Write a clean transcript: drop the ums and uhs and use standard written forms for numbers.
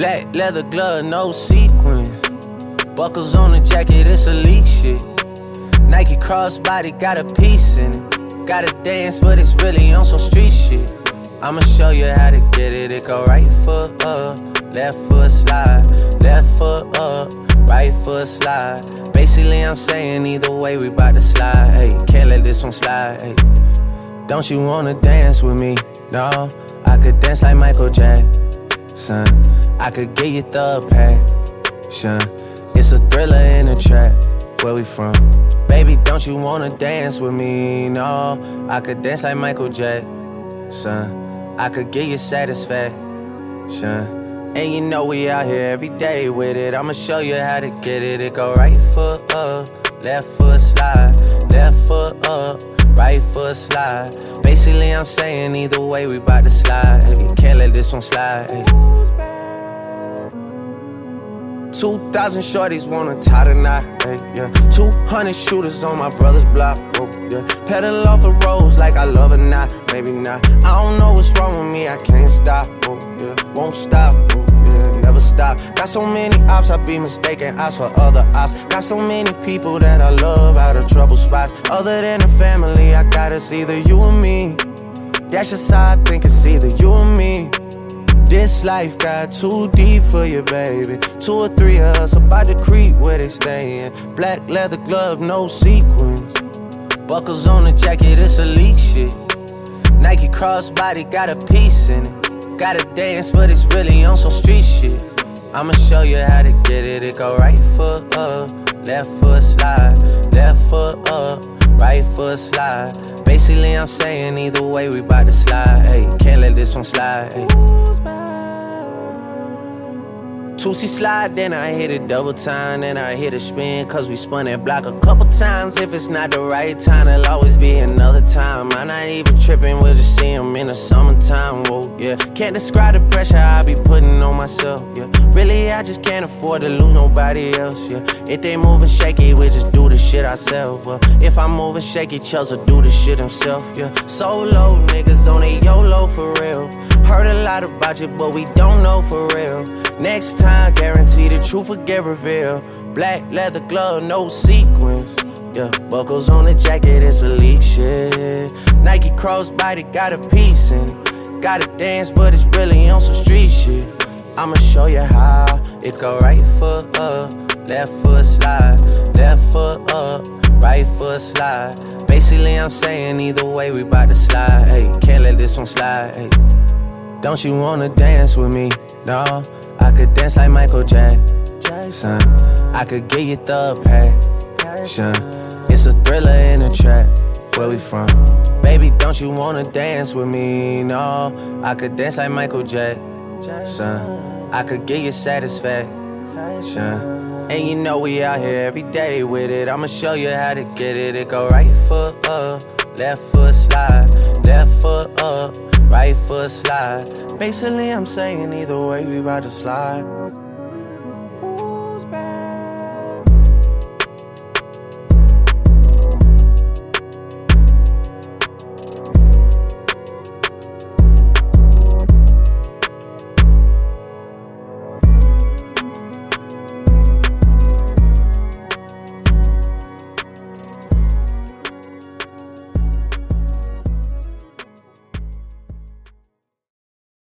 Black leather glove, no sequins. Buckles on the jacket, it's elite shit. Nike crossbody got a piece in it. Gotta dance, but it's really on some street shit. I'ma show you how to get it. It go right foot up, left foot slide. Left foot up, right foot slide. Basically, I'm saying either way, we bout to slide. Hey, can't let this one slide. Hey. Don't you wanna dance with me? No, I could dance like Michael Jackson. I could get you the passion. It's a thriller in a trap. Where we from? Baby, don't you wanna dance with me? No, I could dance like Michael Jackson. I could get you satisfaction. And you know we out here every day with it. I'ma show you how to get it. It go right foot up, left foot slide. Left foot up, right foot slide. Basically, I'm saying either way, we bout to slide. Hey, can't let this one slide. Hey. 2,000 shorties wanna tie the knot, hey, yeah. 200 shooters on my brother's block, oh, yeah. Pedal off the roads like I love or not, maybe not. I don't know what's wrong with me, I can't stop, oh, yeah. Won't stop, oh, yeah, never stop. Got so many ops, I be mistaken ops for other ops. Got so many people that I love out of trouble spots. Other than the family, I got it's either you or me. That's just how I think it's either you or me. This life got too deep for you, baby. 2 or 3 of us about to creep where they stayin'. Black leather glove, no sequins. Buckles on the jacket, it's elite shit. Nike crossbody got a piece in it. Gotta dance, but it's really on some street shit. I'ma show you how to get it. It go right foot up, left foot slide. Left foot up, right foot slide. Basically, I'm saying either way, we bout to slide. Hey, can't let this one slide. Hey. 2C slide, then I hit it double time. Then I hit a spin, cause we spun that block a couple times. If it's not the right time, there'll always be another time. I'm not even tripping, we'll just see them in the summertime, whoa, yeah. Can't describe the pressure I be putting on myself, yeah. Really, I just can't afford to lose nobody else, yeah. If they moving shaky, we just do the shit ourselves, well. If I'm moving shaky, Chelsea do the shit himself, yeah. Solo niggas on a YOLO for real. Heard a lot about you, but we don't know for real. Next time, guarantee the truth will get revealed. Black leather glove, no sequins. Yeah, buckles on the jacket, it's elite shit. Nike crossbody got a piece in it. Gotta dance, but it's really on some street shit. I'ma show you how. It go right foot up, left foot slide. Left foot up, right foot slide. Basically, I'm saying either way, we bout to slide. Hey, can't let this one slide. Hey. Don't you wanna dance with me? No, I could dance like Michael Jackson. I could get you the passion. It's a thriller in a trap. Where we from? Baby, don't you wanna dance with me? No, I could dance like Michael Jackson. I could get you satisfaction. And you know we out here every day with it. I'ma show you how to get it. It go right foot up, left foot slide. Left foot up, right foot slide. Basically, I'm saying either way, we bout to slide.